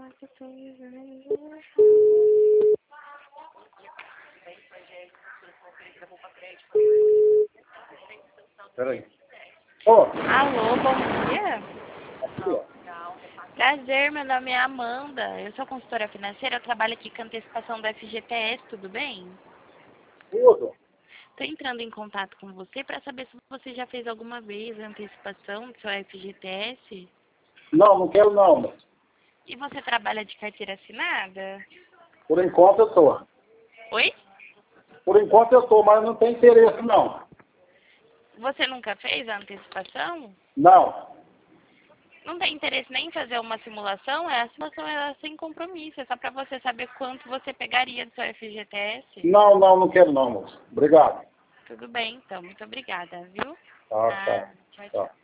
Peraí. Ô, Alô, bom dia. aqui, ó. Prazer, meu nome é Amanda. Eu sou consultora financeira, eu trabalho aqui com antecipação do FGTS, tudo bem? Tudo. Estou entrando em contato com você para saber se você já fez alguma vez a antecipação do seu FGTS. Não, não quero não, moço. E você trabalha de carteira assinada? Por enquanto eu tô. Oi? Por enquanto eu tô, mas não tem interesse não. Você nunca fez a antecipação? Não. Não tem interesse nem em fazer uma simulação? A simulação é sem compromisso, é só para você saber quanto você pegaria do seu FGTS. Não quero não, moço. Obrigado. Tudo bem, então. Muito obrigada, viu? Tá. Tchau, Tá. tchau.